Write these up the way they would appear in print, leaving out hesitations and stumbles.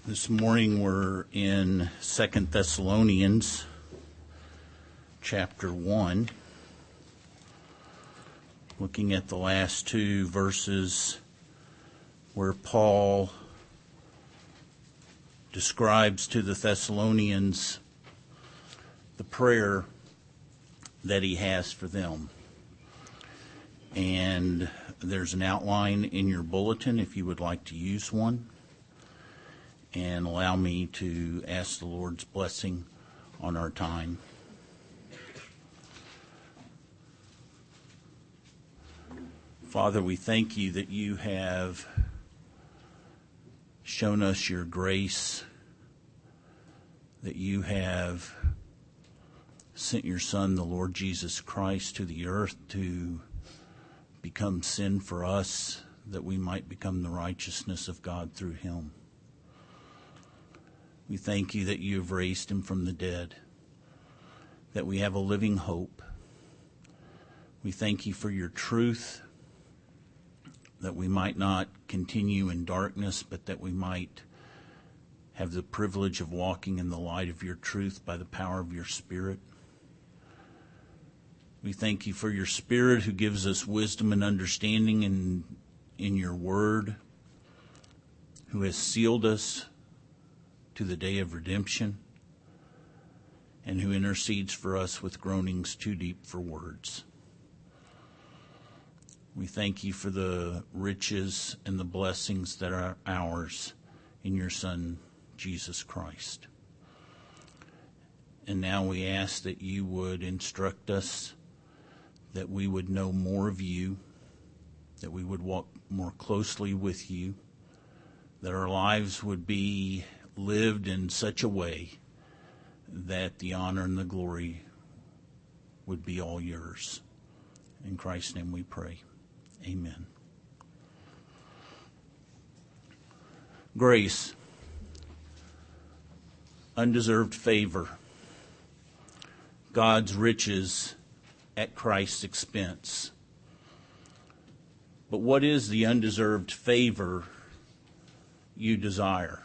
This morning we're in 2 Thessalonians chapter 1, looking at the last two verses where Paul describes to the Thessalonians the prayer that he has for them. And there's an outline in your bulletin if you would like to use one. And allow me to ask the Lord's blessing on our time. Father, we thank you that you have shown us your grace, that you have sent your Son, the Lord Jesus Christ, to the earth to become sin for us, that we might become the righteousness of God through him. We thank you that you have raised him from the dead, that we have a living hope. We thank you for your truth, that we might not continue in darkness, but that we might have the privilege of walking in the light of your truth by the power of your Spirit. We thank you for your Spirit who gives us wisdom and understanding in your word, who has sealed us to the day of redemption, and who intercedes for us with groanings too deep for words. We thank you for the riches and the blessings that are ours in your Son, Jesus Christ. And now we ask that you would instruct us, that we would know more of you, that we would walk more closely with you, that our lives would be lived in such a way that the honor and the glory would be all yours. In Christ's name we pray. Amen. Grace, undeserved favor, God's riches at Christ's expense. But what is the undeserved favor you desire?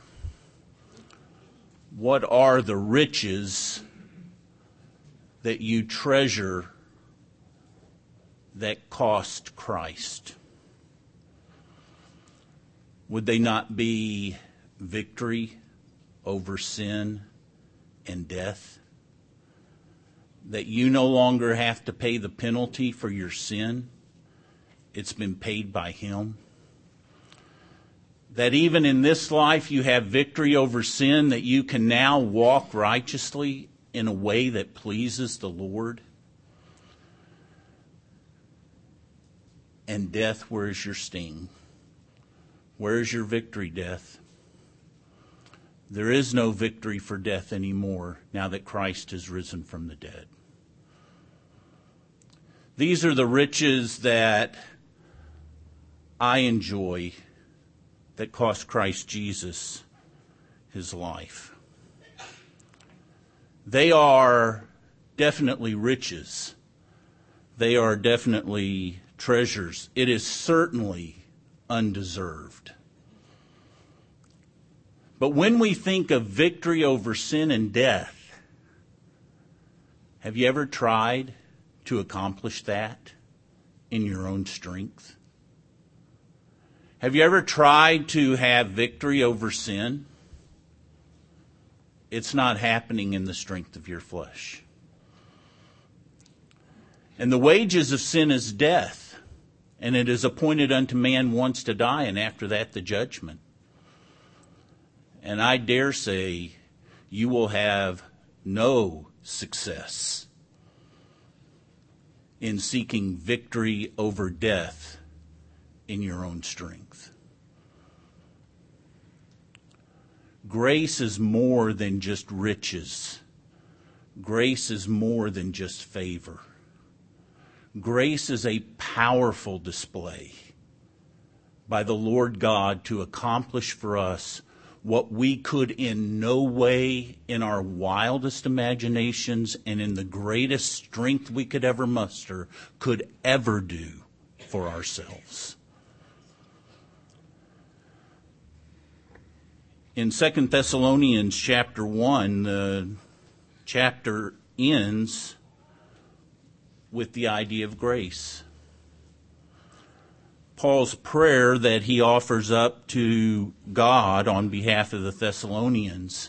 What are the riches that you treasure that cost Christ? Would they not be victory over sin and death? That you no longer have to pay the penalty for your sin. It's been paid by him. That even in this life you have victory over sin, that you can now walk righteously in a way that pleases the Lord. And death, where is your sting? Where is your victory, death? There is no victory for death anymore now that Christ has risen from the dead. These are the riches that I enjoy that cost Christ Jesus his life. They are definitely riches. They are definitely treasures. It is certainly undeserved. But when we think of victory over sin and death, have you ever tried to accomplish that in your own strength? Have you ever tried to have victory over sin? It's not happening in the strength of your flesh. And the wages of sin is death, and it is appointed unto man once to die, and after that the judgment. And I dare say you will have no success in seeking victory over death in your own strength. Grace is more than just riches. Grace is more than just favor. Grace is a powerful display by the Lord God to accomplish for us what we could in no way in our wildest imaginations and in the greatest strength we could ever muster could ever do for ourselves. In 2 Thessalonians chapter 1, the chapter ends with the idea of grace. Paul's prayer that he offers up to God on behalf of the Thessalonians,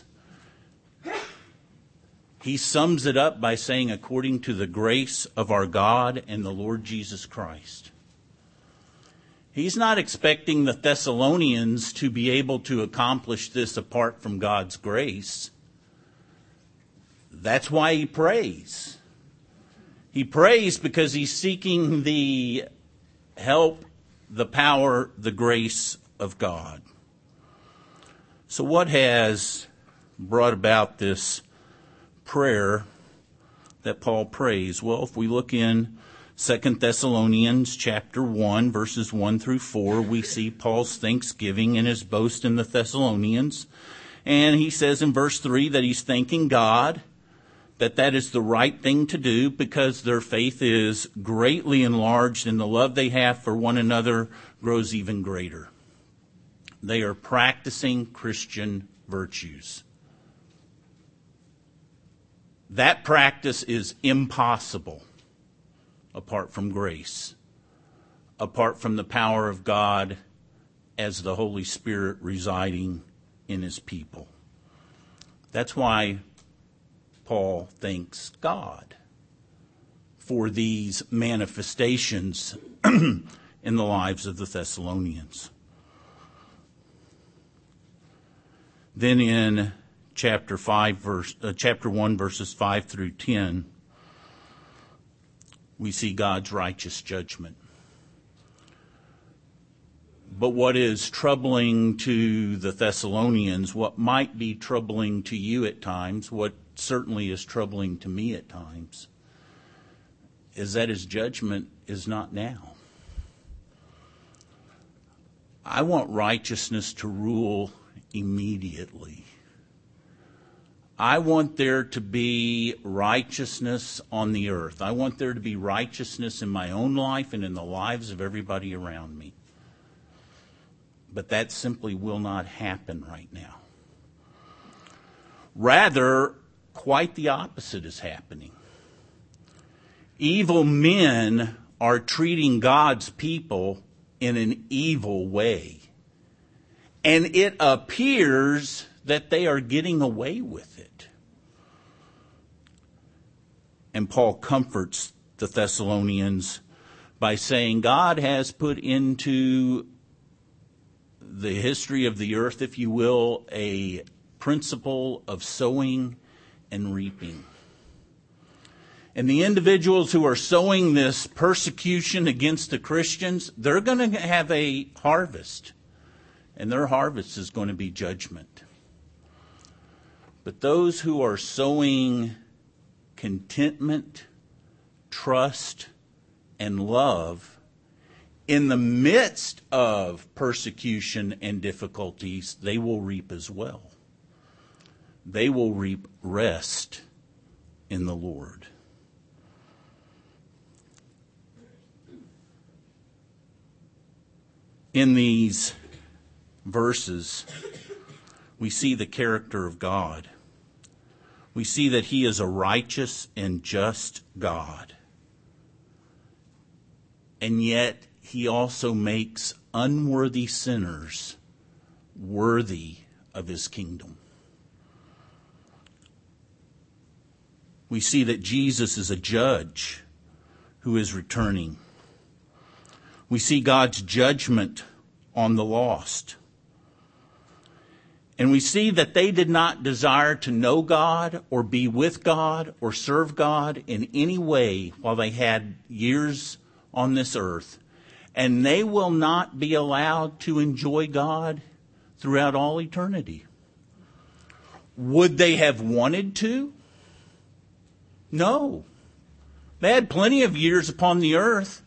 he sums it up by saying, according to the grace of our God and the Lord Jesus Christ. He's not expecting the Thessalonians to be able to accomplish this apart from God's grace. That's why he prays. He prays because he's seeking the help, the power, the grace of God. So what has brought about this prayer that Paul prays? Well, if we look in 2 Thessalonians chapter 1, verses 1 through 4, we see Paul's thanksgiving and his boast in the Thessalonians. And he says in verse 3 that he's thanking God, that is the right thing to do because their faith is greatly enlarged and the love they have for one another grows even greater. They are practicing Christian virtues. That practice is impossible apart from grace, apart from the power of God as the Holy Spirit residing in his people. That's why Paul thanks God for these manifestations in the lives of the Thessalonians. Then in chapter 1, verses 5 through 10, we see God's righteous judgment. But what is troubling to the Thessalonians, what might be troubling to you at times, what certainly is troubling to me at times, is that his judgment is not now. I want righteousness to rule immediately. I want there to be righteousness on the earth. I want there to be righteousness in my own life and in the lives of everybody around me. But that simply will not happen right now. Rather, quite the opposite is happening. Evil men are treating God's people in an evil way. And it appears that they are getting away with it. And Paul comforts the Thessalonians by saying God has put into the history of the earth, if you will, a principle of sowing and reaping. And the individuals who are sowing this persecution against the Christians, they're going to have a harvest. And their harvest is going to be judgment. But those who are sowing contentment, trust, and love in the midst of persecution and difficulties, they will reap as well. They will reap rest in the Lord. In these verses, we see the character of God. We see that he is a righteous and just God. And yet, he also makes unworthy sinners worthy of his kingdom. We see that Jesus is a judge who is returning. We see God's judgment on the lost. And we see that they did not desire to know God or be with God or serve God in any way while they had years on this earth. And they will not be allowed to enjoy God throughout all eternity. Would they have wanted to? No. They had plenty of years upon the earth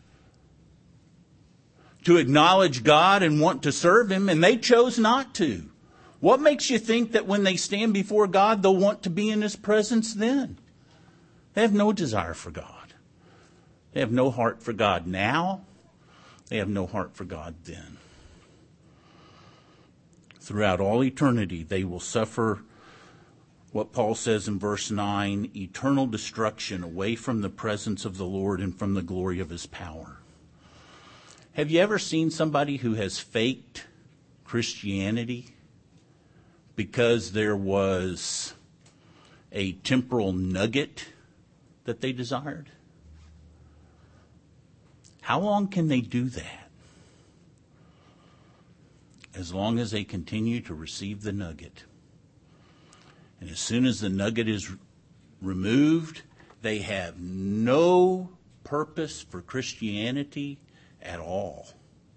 to acknowledge God and want to serve him, and they chose not to. What makes you think that when they stand before God, they'll want to be in his presence then? They have no desire for God. They have no heart for God now. They have no heart for God then. throughout all eternity, they will suffer what Paul says in verse 9, eternal destruction away from the presence of the Lord and from the glory of his power. Have you ever seen somebody who has faked Christianity because there was a temporal nugget that they desired? How long can they do that? As long as they continue to receive the nugget. And as soon as the nugget is removed, they have no purpose for Christianity at all.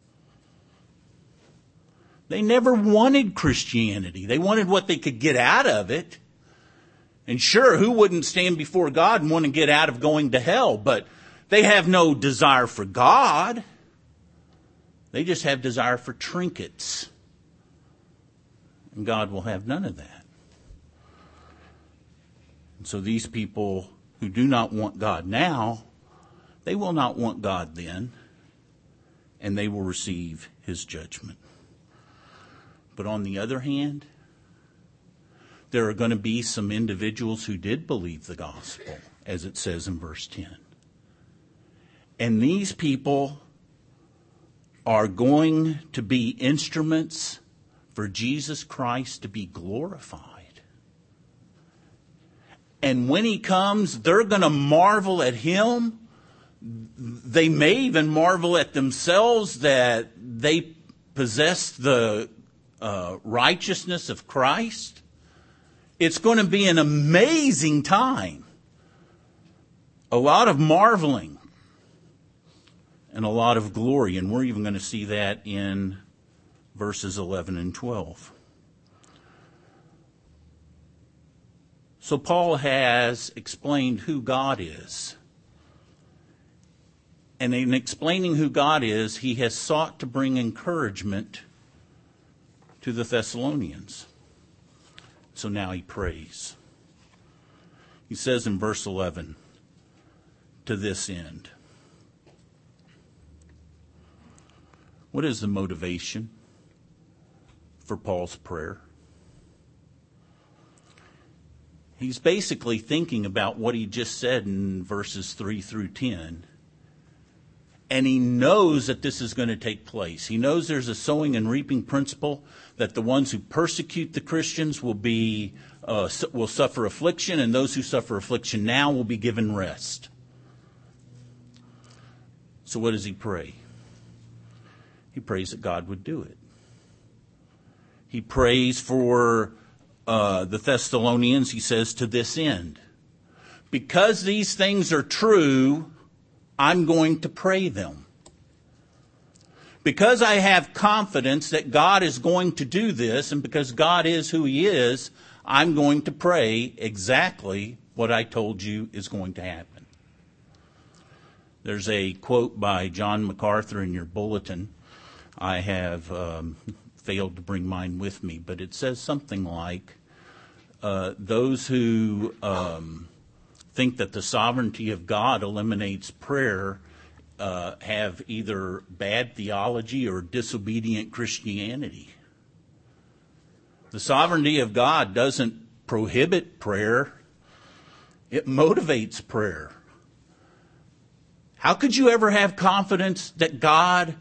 They never wanted Christianity. They wanted what they could get out of it. And sure, who wouldn't stand before God and want to get out of going to hell? But they have no desire for God. They just have desire for trinkets. And God will have none of that. And so these people who do not want God now, they will not want God then, and they will receive his judgment. But on the other hand, there are going to be some individuals who did believe the gospel, as it says in verse 10. And these people are going to be instruments for Jesus Christ to be glorified. And when he comes, they're going to marvel at him. They may even marvel at themselves that they possess the righteousness of Christ. It's going to be an amazing time. A lot of marveling and a lot of glory. And we're even going to see that in verses 11 and 12. So Paul has explained who God is. And in explaining who God is, he has sought to bring encouragement to the Thessalonians. So now he prays. He says in verse 11, to this end. What is the motivation for Paul's prayer? He's basically thinking about what he just said in verses 3 through 10. And he knows that this is going to take place. He knows there's a sowing and reaping principle, that the ones who persecute the Christians will suffer affliction, and those who suffer affliction now will be given rest. So what does he pray? He prays that God would do it. He prays for the Thessalonians, he says, to this end. Because these things are true, I'm going to pray them. Because I have confidence that God is going to do this, and because God is who he is, I'm going to pray exactly what I told you is going to happen. There's a quote by John MacArthur in your bulletin. I have failed to bring mine with me, but it says something like, those who think that the sovereignty of God eliminates prayer have either bad theology or disobedient Christianity. The sovereignty of God doesn't prohibit prayer. It motivates prayer. How could you ever have confidence that God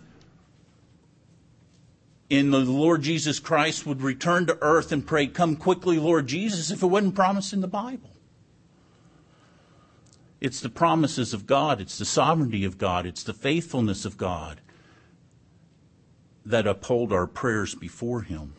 in the Lord Jesus Christ would return to earth and pray, "Come quickly, Lord Jesus," if it wasn't promised in the Bible? It's the promises of God. It's the sovereignty of God. It's the faithfulness of God that uphold our prayers before him.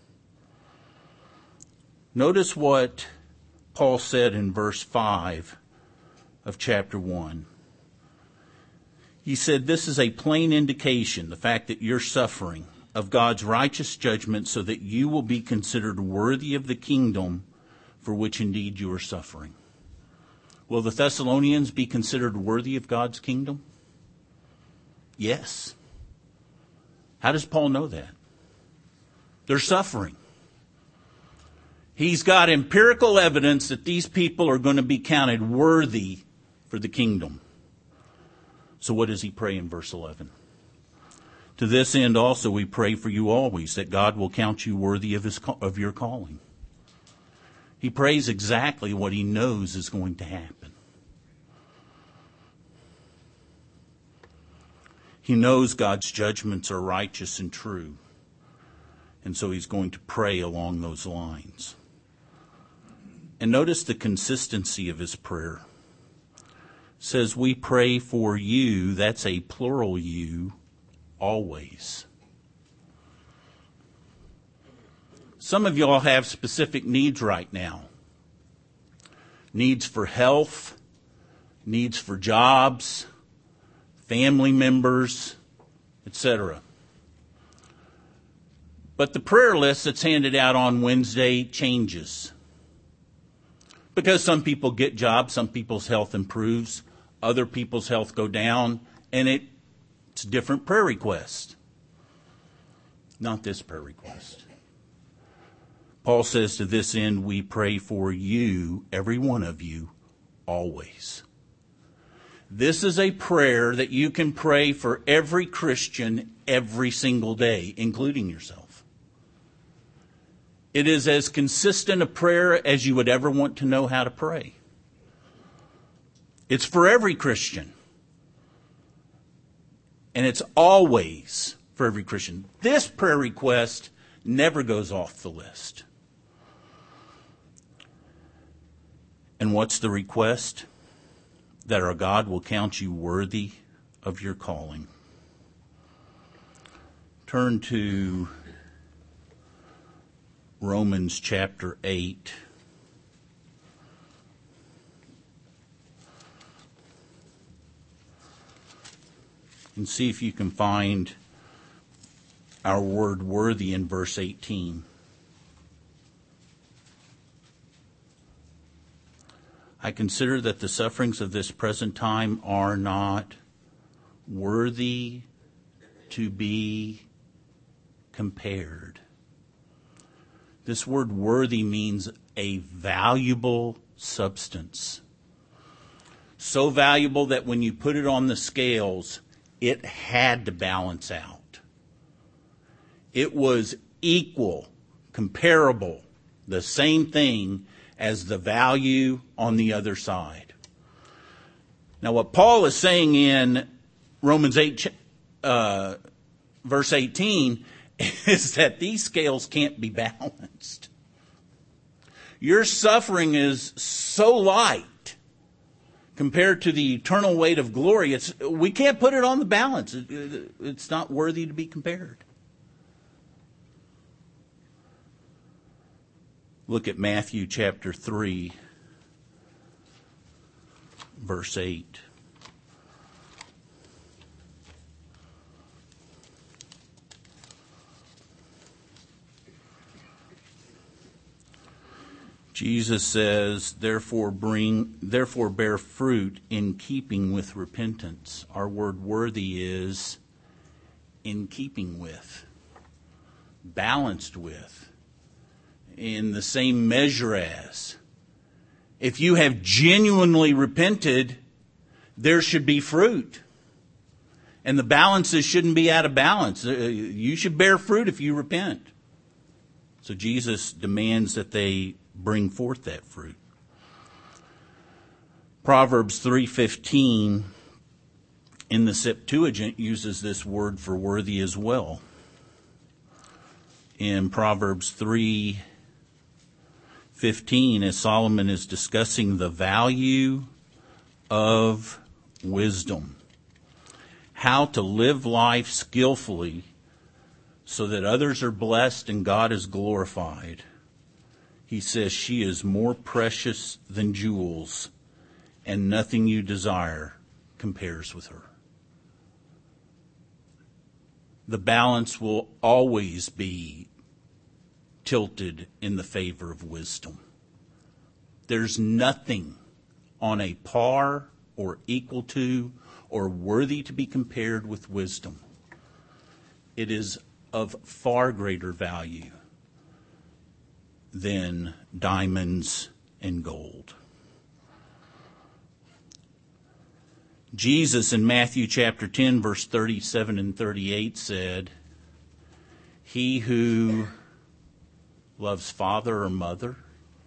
Notice what Paul said in verse 5 of chapter 1. He said, this is a plain indication, the fact that you're suffering, of God's righteous judgment, so that you will be considered worthy of the kingdom for which indeed you are suffering. Will the Thessalonians be considered worthy of God's kingdom? Yes. How does Paul know that? They're suffering. He's got empirical evidence that these people are going to be counted worthy for the kingdom. So what does he pray in verse 11? To this end also we pray for you always, that God will count you worthy of your calling. He prays exactly what he knows is going to happen. He knows God's judgments are righteous and true, and so he's going to pray along those lines. And notice the consistency of his prayer. It says, we pray for you, that's a plural you, always. Some of y'all have specific needs right now. Needs for health, needs for jobs, family members, etc. But the prayer list that's handed out on Wednesday changes. Because some people get jobs, some people's health improves, other people's health go down, and it's different prayer requests. Not this prayer request. Paul says, to this end we pray for you, every one of you, always. This is a prayer that you can pray for every Christian every single day, including yourself. It is as consistent a prayer as you would ever want to know how to pray. It's for every Christian. And it's always for every Christian. This prayer request never goes off the list. And what's the request? That our God will count you worthy of your calling. Turn to Romans chapter 8. And see if you can find our word worthy in verse 18. I consider that the sufferings of this present time are not worthy to be compared. This word worthy means a valuable substance. So valuable that when you put it on the scales, it had to balance out. It was equal, comparable, the same thing as the value on the other side. Now what Paul is saying in Romans 8, verse 18, is that these scales can't be balanced. Your suffering is so light compared to the eternal weight of glory. We can't put it on the balance. It's not worthy to be compared. Look at Matthew chapter 3, verse 8. Jesus says, therefore bear fruit in keeping with repentance. Our word worthy is in keeping with, balanced with, in the same measure as. If you have genuinely repented, there should be fruit. And the balances shouldn't be out of balance. You should bear fruit if you repent. So Jesus demands that they bring forth that fruit. Proverbs 3:15 in the Septuagint uses this word for worthy as well. In Proverbs 3:15, as Solomon is discussing the value of wisdom, how to live life skillfully so that others are blessed and God is glorified. He says, she is more precious than jewels, and nothing you desire compares with her. The balance will always be tilted in the favor of wisdom. There's nothing on a par or equal to or worthy to be compared with wisdom. It is of far greater value than diamonds and gold. Jesus in Matthew chapter 10, verse 37 and 38 said, "He who loves father or mother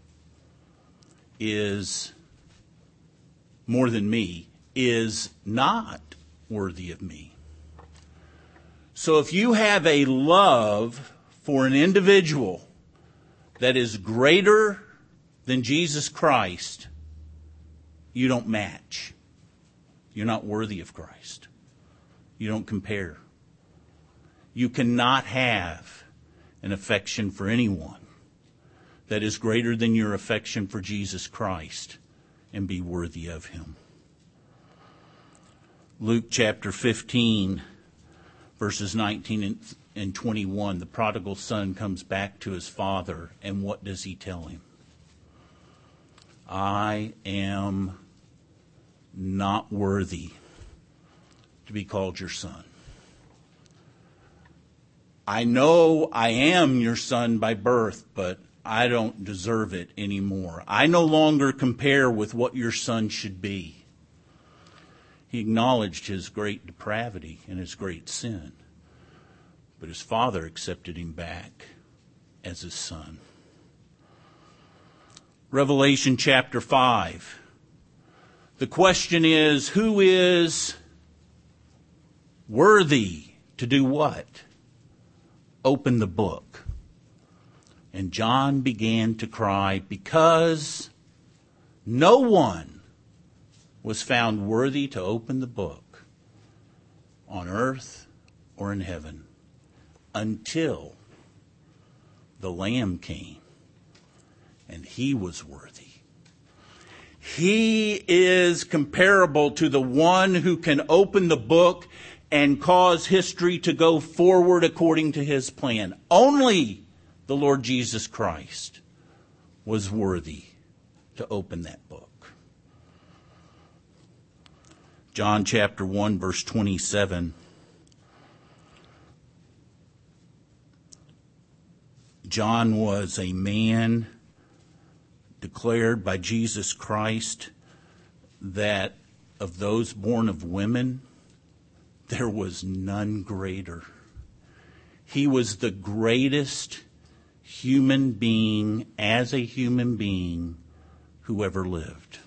is more than me, is not worthy of me." So if you have a love for an individual that is greater than Jesus Christ, you don't match. You're not worthy of Christ. You don't compare. You cannot have an affection for anyone that is greater than your affection for Jesus Christ and be worthy of him. Luke chapter 15, verses 19 and 21, the prodigal son comes back to his father, and what does he tell him? "I am not worthy to be called your son. I know I am your son by birth, but I don't deserve it anymore. I no longer compare with what your son should be." He acknowledged his great depravity and his great sin, but his father accepted him back as his son. Revelation chapter 5. The question is, who is worthy to do what? Open the book. And John began to cry because no one was found worthy to open the book on earth or in heaven until the Lamb came and he was worthy. He is comparable to the one who can open the book and cause history to go forward according to his plan. Only the Lord Jesus Christ was worthy to open that book. John chapter 1, verse 27. John was a man declared by Jesus Christ that of those born of women, there was none greater. He was the greatest human being, as a human being, who ever lived.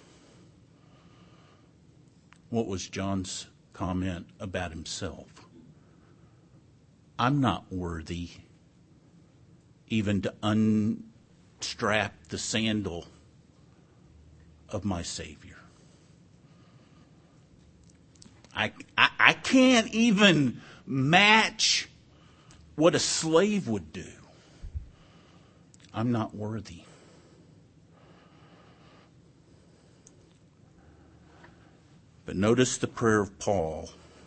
What was John's comment about himself? "I'm not worthy even to unstrap the sandal of my Savior. I can't even match what a slave would do. I'm not worthy." But notice the prayer of Paul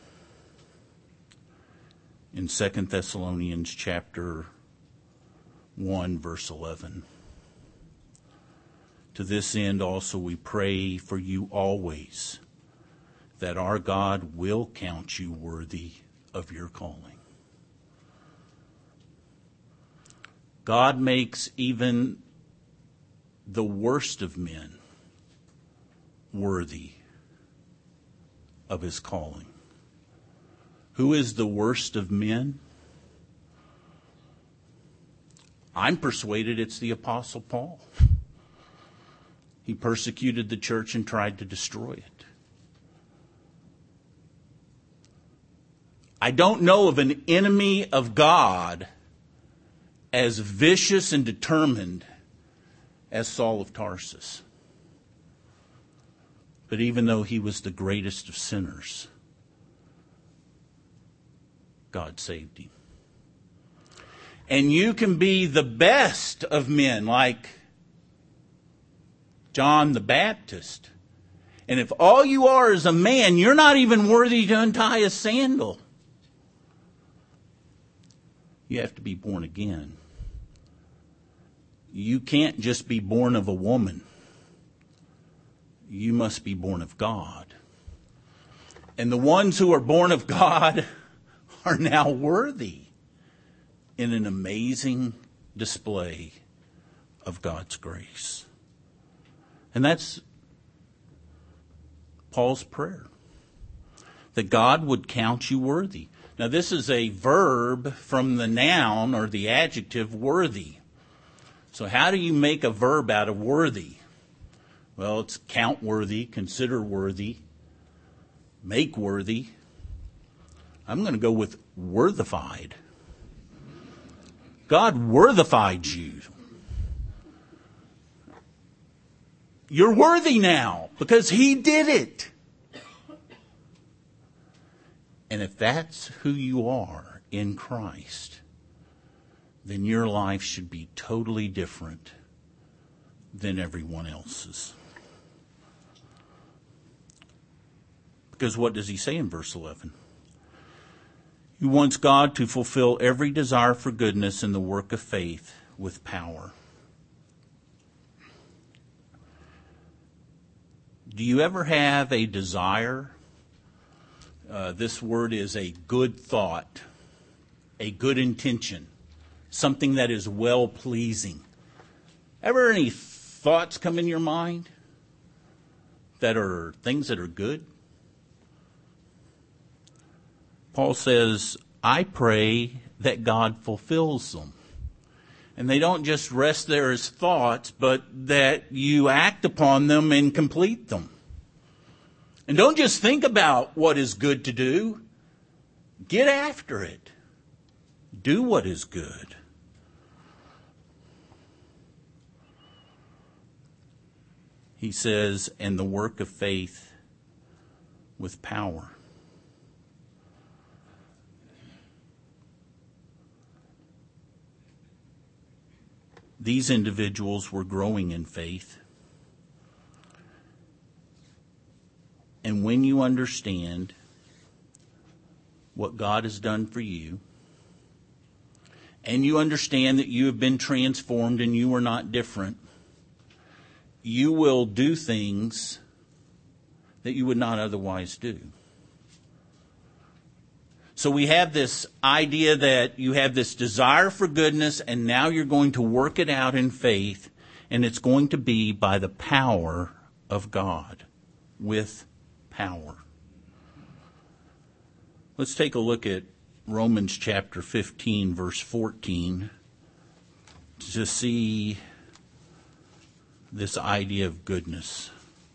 in 2 Thessalonians chapter 1, verse 11. "To this end also we pray for you always, that our God will count you worthy of your calling." God makes even the worst of men worthy of his calling. Who is the worst of men? I'm persuaded it's the Apostle Paul. He persecuted the church and tried to destroy it. I don't know of an enemy of God as vicious and determined as Saul of Tarsus. But even though he was the greatest of sinners, God saved him. And you can be the best of men, like John the Baptist. And if all you are is a man, you're not even worthy to untie a sandal. You have to be born again. You can't just be born of a woman. You must be born of God. And the ones who are born of God are now worthy in an amazing display of God's grace. And that's Paul's prayer. that God would count you worthy. Now, this is a verb from the noun or the adjective worthy. So how do you make a verb out of worthy? Well, it's count worthy, consider worthy, make worthy. I'm going to go with worthified. God worthified you. You're worthy now because He did it. And if that's who you are in Christ, then your life should be totally different than everyone else's. Because what does He say in verse 11? He wants God to fulfill every desire for goodness in the work of faith with power. Do you ever have a desire? This word is a good thought, a good intention, something that is well-pleasing. Ever any thoughts come in your mind that are things that are good? Paul says, I pray that God fulfills them. And they don't just rest there as thoughts, but that you act upon them and complete them. And don't just think about what is good to do. Get after it. Do what is good. He says, and the work of faith with power. These individuals were growing in faith. And when you understand what God has done for you, and you understand that you have been transformed and you are not different, you will do things that you would not otherwise do. So we have this idea that you have this desire for goodness, and now you're going to work it out in faith, and it's going to be by the power of God, with power. Let's take a look at Romans chapter 15, verse 14, to see this idea of goodness.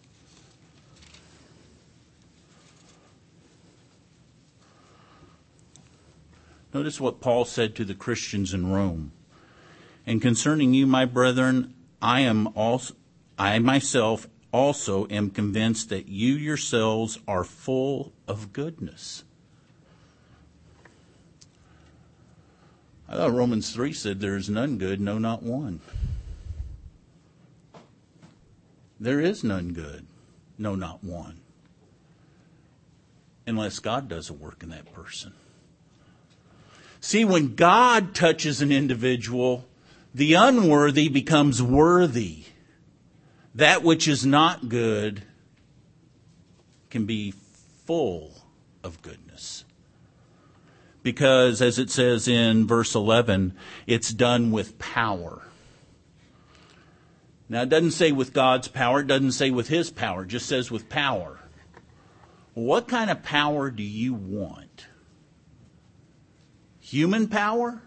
Notice what Paul said to the Christians in Rome. And concerning you, my brethren, I myself also am convinced that you yourselves are full of goodness. I thought Romans 3 said there is none good, no, not one. There is none good, no, not one. Unless God does a work in that person. See, when God touches an individual, the unworthy becomes worthy. That which is not good can be full of goodness. Because, as it says in verse 11, it's done with power. Now, it doesn't say with God's power. It doesn't say with His power. It just says with power. Well, what kind of power do you want? Human power?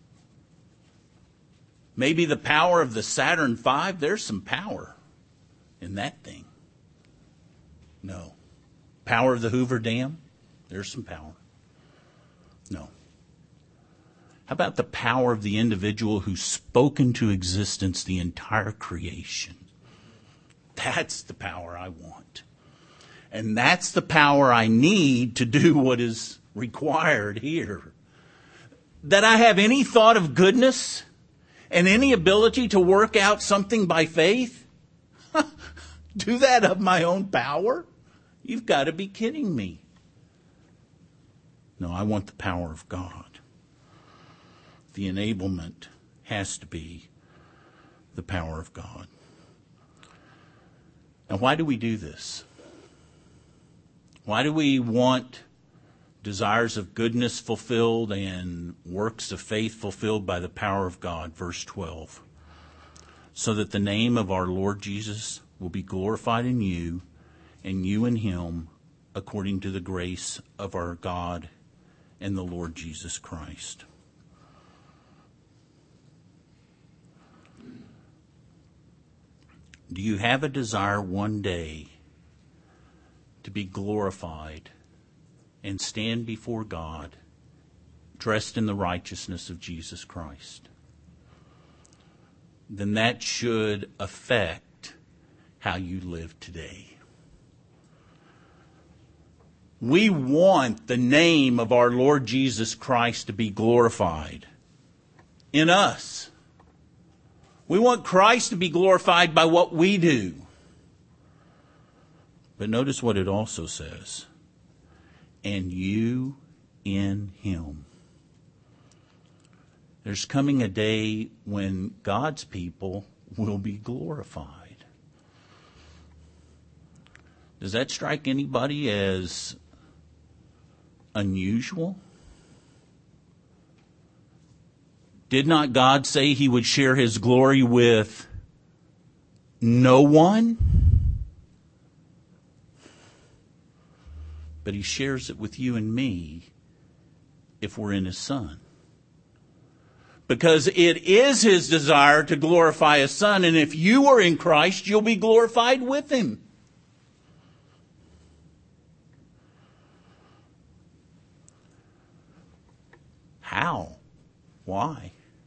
Maybe the power of the Saturn V? There's some power in that thing. No. Power of the Hoover Dam? There's some power. No. How about the power of the individual who spoke into existence the entire creation? That's the power I want. And that's the power I need to do what is required here. That I have any thought of goodness and any ability to work out something by faith? Do that of my own power? You've got to be kidding me. No, I want the power of God. The enablement has to be the power of God. Now, why do we do this? Why do we want desires of goodness fulfilled and works of faith fulfilled by the power of God? Verse 12. So that the name of our Lord Jesus will be glorified in you, and you in Him, according to the grace of our God and the Lord Jesus Christ. Do you have a desire one day to be glorified and stand before God dressed in the righteousness of Jesus Christ? Then that should affect how you live today. We want the name of our Lord Jesus Christ to be glorified in us. We want Christ to be glorified by what we do. But notice what it also says. And you in Him. There's coming a day when God's people will be glorified. Does that strike anybody as unusual? Did not God say He would share His glory with no one? But He shares it with you and me if we're in His Son. Because it is His desire to glorify His Son, and if you are in Christ, you'll be glorified with Him. How? Why?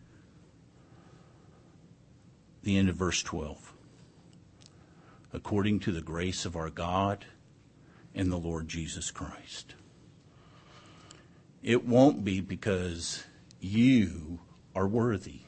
The end of verse 12. According to the grace of our God and the Lord Jesus Christ. It won't be because you are worthy.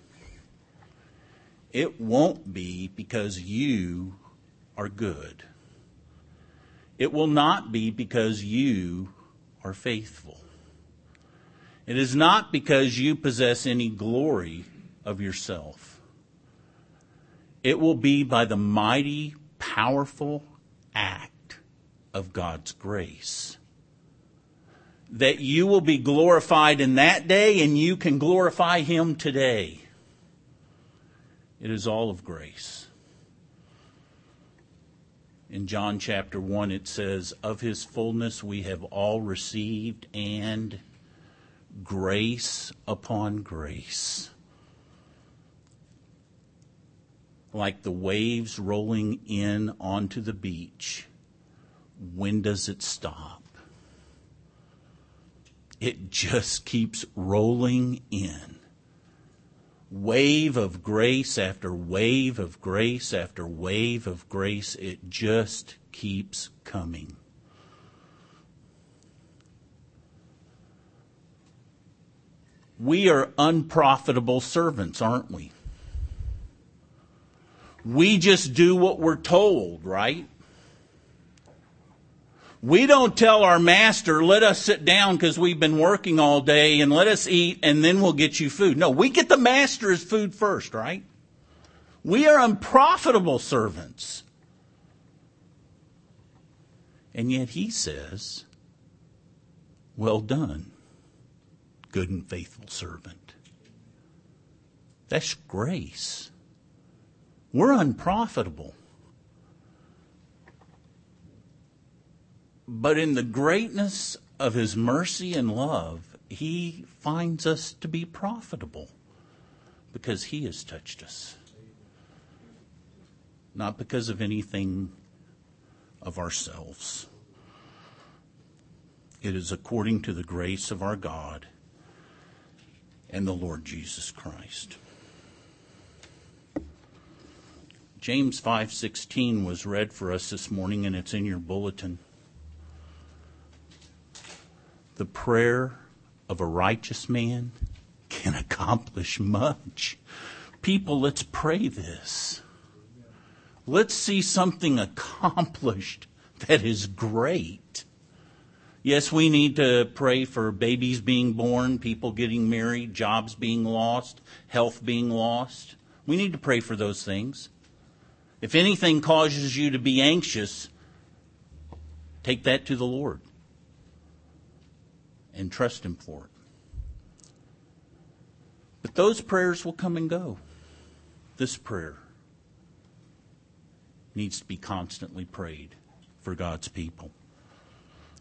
It won't be because you are good. It will not be because you are faithful. It is not because you possess any glory of yourself. It will be by the mighty, powerful act of God's grace that you will be glorified in that day, and you can glorify Him today. It is all of grace. In John chapter 1 it says, of His fullness we have all received, and grace upon grace. Like the waves rolling in onto the beach, when does it stop? It just keeps rolling in. Wave of grace after wave of grace after wave of grace. It just keeps coming. We are unprofitable servants, aren't we? We just do what we're told, right? We don't tell our master, let us sit down because we've been working all day and let us eat and then we'll get you food. No, we get the master's food first, right? We are unprofitable servants. And yet He says, well done, good and faithful servant. That's grace. We're unprofitable. But in the greatness of His mercy and love, He finds us to be profitable because He has touched us. Not because of anything of ourselves. It is according to the grace of our God and the Lord Jesus Christ. James 5:16 was read for us this morning, and it's in your bulletin. The prayer of a righteous man can accomplish much. People, let's pray this. Let's see something accomplished that is great. Yes, we need to pray for babies being born, people getting married, jobs being lost, health being lost. We need to pray for those things. If anything causes you to be anxious, take that to the Lord and trust Him for it. But those prayers will come and go. This prayer needs to be constantly prayed for God's people.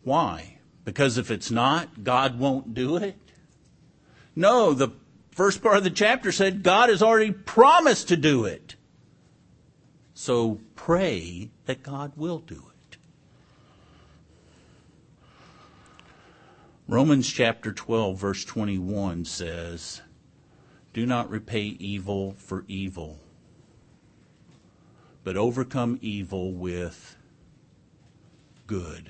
Why? Because if it's not, God won't do it? No, the first part of the chapter said God has already promised to do it. So pray that God will do it. Romans chapter 12, verse 21 says, "Do not repay evil for evil, but overcome evil with good."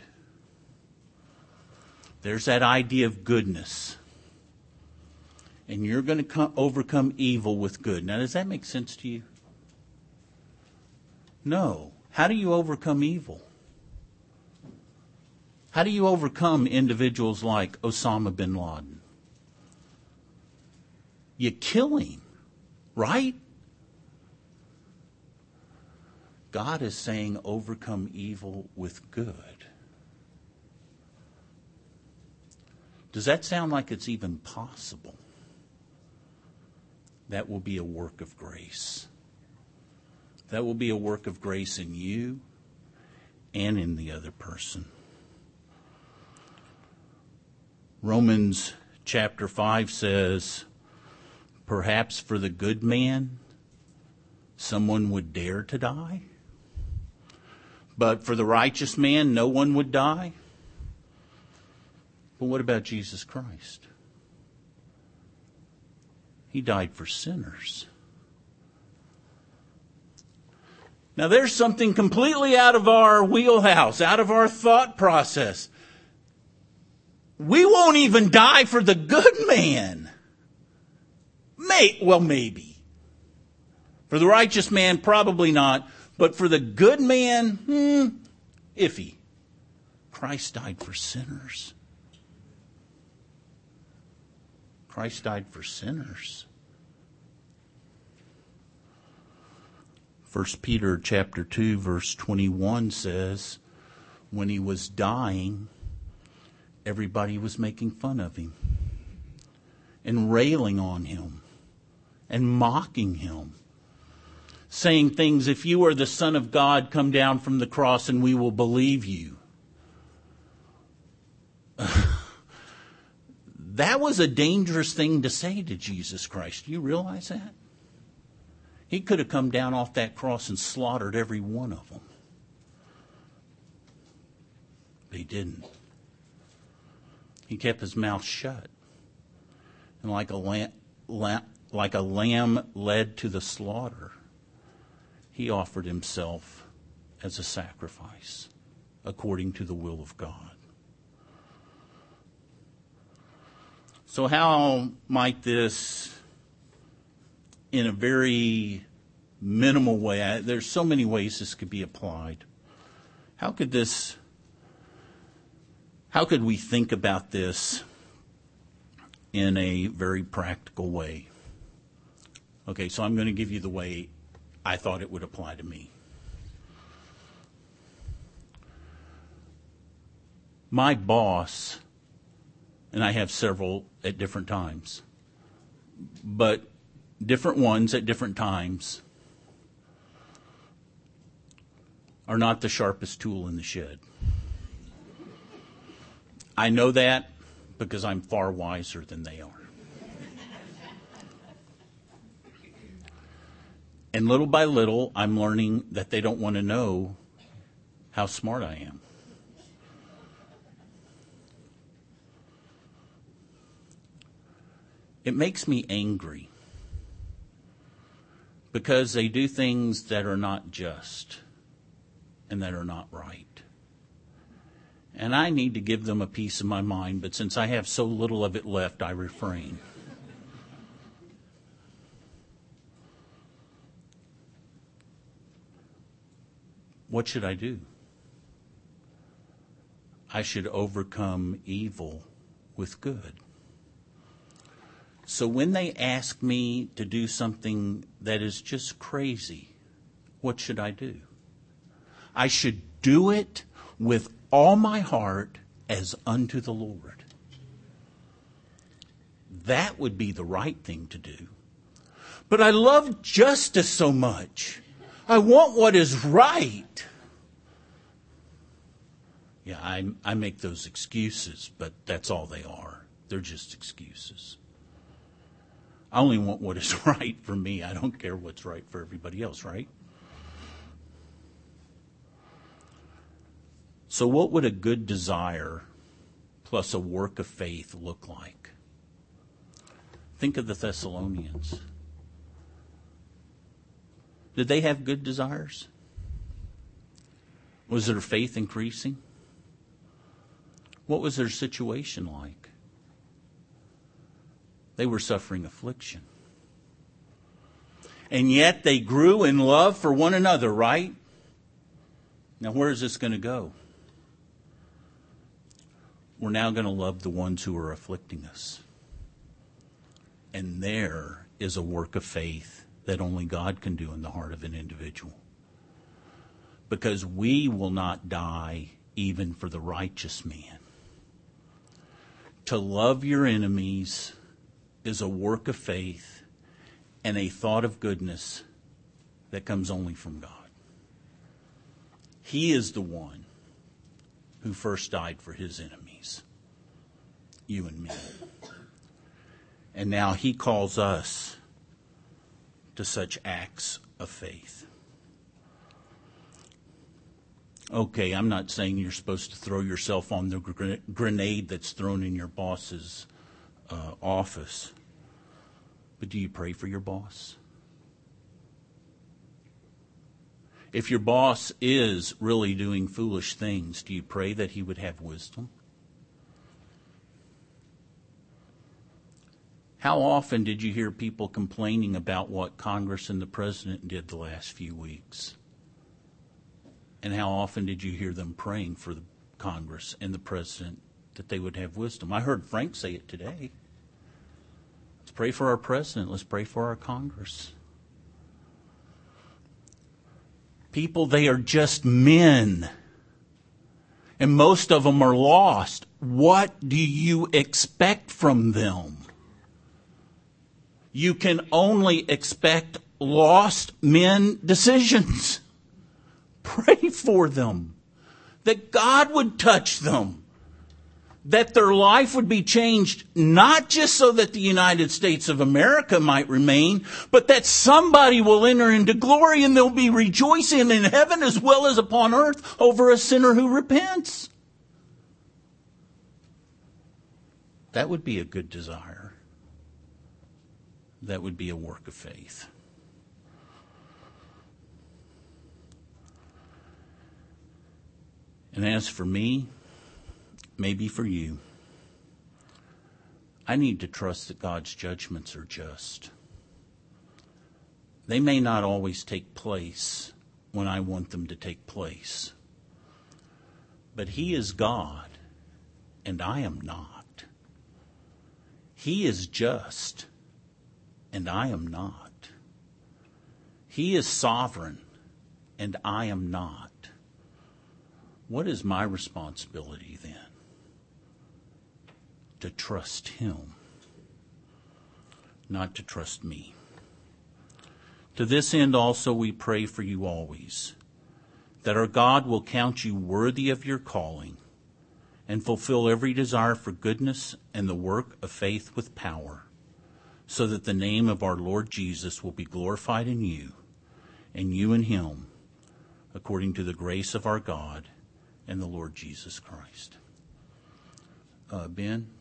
There's that idea of goodness. And you're going to overcome evil with good. Now, does that make sense to you? No. How do you overcome evil? How do you overcome individuals like Osama bin Laden? You kill him, right? God is saying overcome evil with good. Does that sound like it's even possible? That will be a work of grace. That will be a work of grace in you and in the other person. Romans chapter 5 says, "Perhaps for the good man, someone would dare to die. But for the righteous man, no one would die." But what about Jesus Christ? He died for sinners. Now there's something completely out of our wheelhouse, out of our thought process. We won't even die for the good man. Maybe. For the righteous man, probably not. But for the good man, iffy. Christ died for sinners. Christ died for sinners. 1 Peter chapter 2, verse 21 says, when he was dying, everybody was making fun of him and railing on him and mocking him, saying things, "If you are the Son of God, come down from the cross and we will believe you." That was a dangerous thing to say to Jesus Christ. Do you realize that? He could have come down off that cross and slaughtered every one of them. But he didn't. He kept his mouth shut. And like a lamb led to the slaughter, he offered himself as a sacrifice according to the will of God. So how might this, in a very minimal way, there's so many ways this could be applied. How could we think about this in a very practical way? Okay, so I'm going to give you the way I thought it would apply to me. My boss, and I have several at different times, but different ones at different times are not the sharpest tool in the shed. I know that because I'm far wiser than they are. And little by little, I'm learning that they don't want to know how smart I am. It makes me angry because they do things that are not just and that are not right. And I need to give them a piece of my mind, but since I have so little of it left, I refrain. What should I do? I should overcome evil with good. So when they ask me to do something that is just crazy, what should I do? I should do it with all my heart as unto the Lord. That would be the right thing to do. But I love justice so much. I want what is right. Yeah, I make those excuses, but that's all they are. They're just excuses. I only want what is right for me. I don't care what's right for everybody else, right? So what would a good desire plus a work of faith look like? Think of the Thessalonians. Did they have good desires? Was their faith increasing? What was their situation like? They were suffering affliction. And yet they grew in love for one another, right? Now where is this going to go? We're now going to love the ones who are afflicting us. And there is a work of faith that only God can do in the heart of an individual. Because we will not die even for the righteous man. To love your enemies is a work of faith and a thought of goodness that comes only from God. He is the one who first died for his enemies, you and me. And now he calls us to such acts of faith. Okay, I'm not saying you're supposed to throw yourself on the grenade that's thrown in your boss's office. But do you pray for your boss? If your boss is really doing foolish things, do you pray that he would have wisdom? How often did you hear people complaining about what Congress and the president did the last few weeks? And how often did you hear them praying for the Congress and the president that they would have wisdom? I heard Frank say it today. Let's pray for our president. Let's pray for our Congress. People, they are just men. And most of them are lost. What do you expect from them? You can only expect lost men decisions. Pray for them. That God would touch them. That their life would be changed, not just so that the United States of America might remain, but that somebody will enter into glory and they'll be rejoicing in heaven as well as upon earth over a sinner who repents. That would be a good desire. That would be a work of faith. And as for me, maybe for you, I need to trust that God's judgments are just. They may not always take place when I want them to take place. But He is God, and I am not. He is just, and I am not. He is sovereign, and I am not. What is my responsibility then? To trust Him, not to trust me. To this end also we pray for you always, that our God will count you worthy of your calling and fulfill every desire for goodness and the work of faith with power, so that the name of our Lord Jesus will be glorified in you, and you in Him, according to the grace of our God and the Lord Jesus Christ. Ben,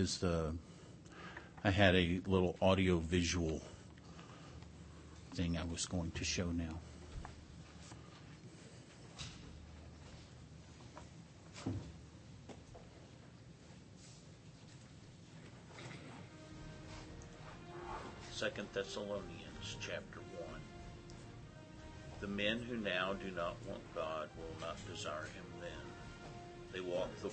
I had a little audio visual thing I was going to show now. Second Thessalonians chapter 1. The men who now do not want God will not desire Him then. They walk the...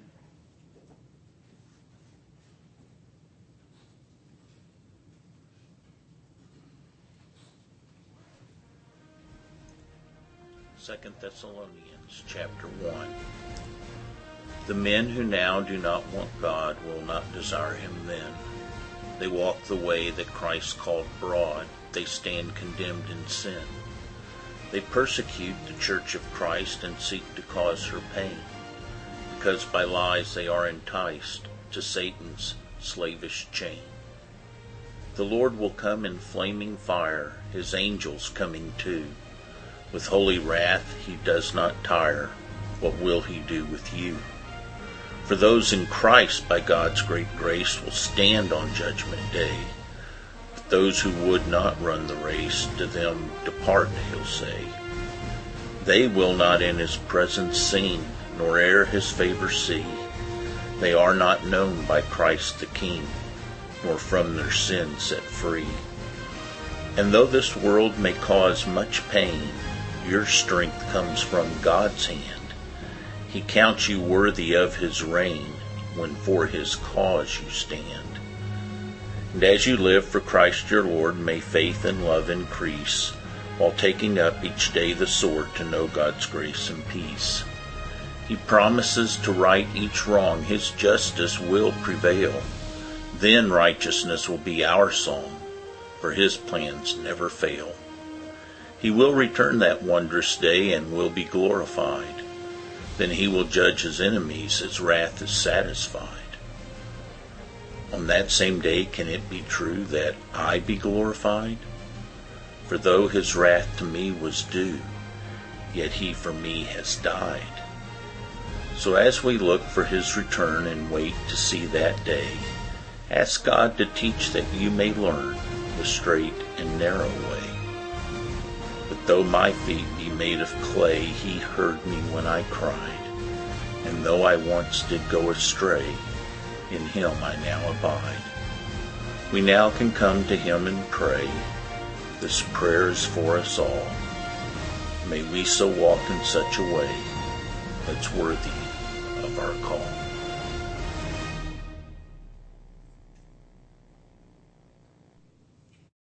Second Thessalonians chapter 1. The men who now do not want God will not desire Him then. They walk the way that Christ called broad. They stand condemned in sin. They persecute the church of Christ and seek to cause her pain. because by lies they are enticed to Satan's slavish chain. The Lord will come in flaming fire, his angels coming too. With holy wrath he does not tire. What will he do with you? For those in Christ by God's great grace will stand on Judgment Day. But those who would not run the race, to them depart, he'll say. They will not in his presence sing, nor e'er his favor see. They are not known by Christ the King, nor from their sin set free. And though this world may cause much pain, your strength comes from God's hand. He counts you worthy of his reign when for his cause you stand. And as you live for Christ your Lord, may faith and love increase, while taking up each day the sword to know God's grace and peace. He promises to right each wrong, his justice will prevail. Then righteousness will be our song, for his plans never fail. He will return that wondrous day and will be glorified. Then he will judge his enemies, his wrath is satisfied. On that same day can it be true that I be glorified? For though his wrath to me was due, yet he for me has died. So as we look for his return and wait to see that day, ask God to teach that you may learn the straight and narrow way. But though my feet be made of clay, he heard me when I cried. And though I once did go astray, in him I now abide. We now can come to him and pray. This prayer is for us all. May we so walk in such a way that's worthy of our call.